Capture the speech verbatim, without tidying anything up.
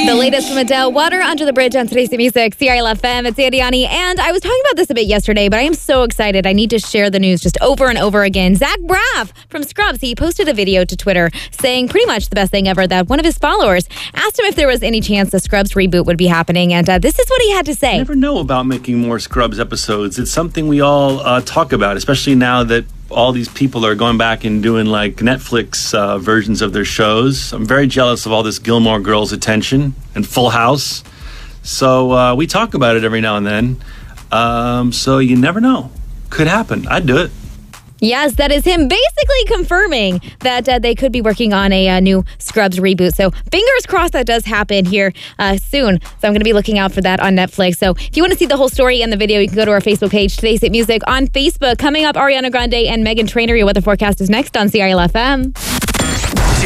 The latest from Adele, Water Under the Bridge on today's music, C R L F M. It's Andy, and I was talking about this a bit yesterday, but I am so excited. I need to share the news just over and over again. Zach Braff from Scrubs, he posted a video to Twitter saying pretty much the best thing ever, that one of his followers asked him if there was any chance the Scrubs reboot would be happening, and uh, this is what he had to say. I never know about making more Scrubs episodes. It's something we all uh, talk about, especially now that all these people are going back and doing like Netflix uh, versions of their shows. I'm very jealous of all this Gilmore Girls attention and Full House. So uh, we talk about it every now and then. Um, so you never know. Could happen. I'd do it. Yes, that is him basically confirming that uh, they could be working on a uh, new Scrubs reboot. So fingers crossed that does happen here uh, soon. So I'm going to be looking out for that on Netflix. So if you want to see the whole story and the video, you can go to our Facebook page, Today's Hit Music on Facebook. Coming up, Ariana Grande and Meghan Trainor. Your weather forecast is next on C R L F M.